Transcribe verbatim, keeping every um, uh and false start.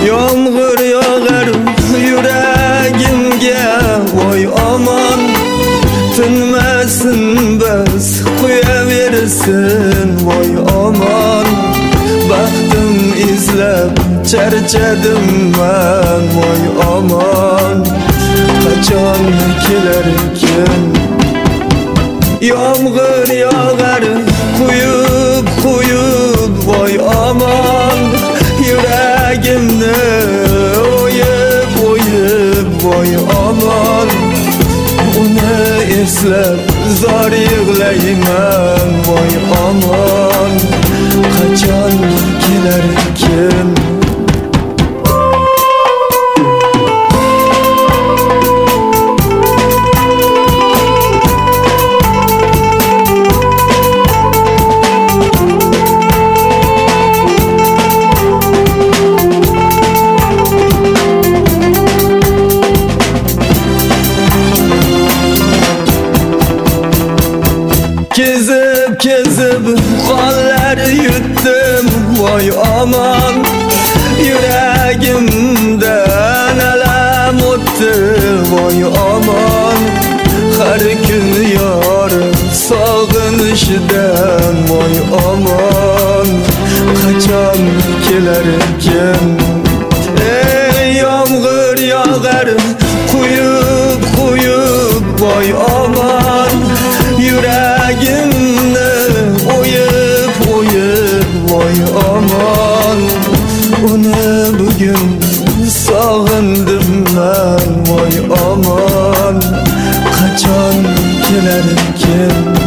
Yağmur yağar yüreğimge, oy aman. Tinmesin bes koyaversin, oy aman. Baktım izlep çerçedim ben, oy aman. Kaçan kelerken yağmur yağar kuyup kuyup, oy aman. Yüreğimde oyup oyup, oy aman. Onu eslep zar yığlayman, oy aman. Kaçan kelerken Kezip kezip kanlar yuttum, vay aman. Yüreğimden elem o'tdi, vay aman. Her gün yar sağınışdan, vay aman. Kaçan kelerken ey yağmur yağar kuyup kuyup, vay aman. Yüreğimde oyup oyup, vay aman. Onu bugün sağındım ben, vay aman. Kaçan kelerken